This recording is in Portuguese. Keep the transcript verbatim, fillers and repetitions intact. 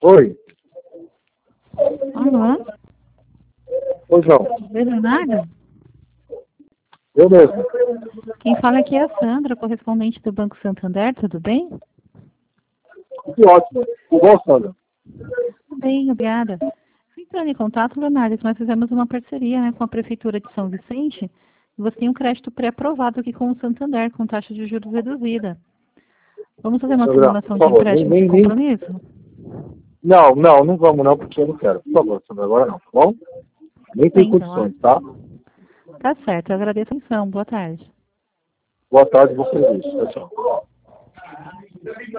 Oi. Alô? Oi, João. Leonardo? Eu mesmo. Quem fala aqui é a Sandra, correspondente do Banco Santander, tudo bem? Que ótimo. Tudo bom, Sandra? Tudo bem, obrigada. Fui entrando em contato, Leonardo, que nós fizemos uma parceria, né, com a Prefeitura de São Vicente e você tem um crédito pré-aprovado aqui com o Santander, com taxa de juros reduzida. Vamos fazer uma Sandra, simulação por de favor, nem, empréstimo sem nem, nem... compromisso? Não, não, não vamos não, porque eu não quero. Por favor, Sandra, agora não, tá bom? Nem tem Bem, então, ó. condições, tá? Tá certo, eu agradeço a atenção. Boa tarde. Boa tarde, vou fazer isso. Tchau, tchau.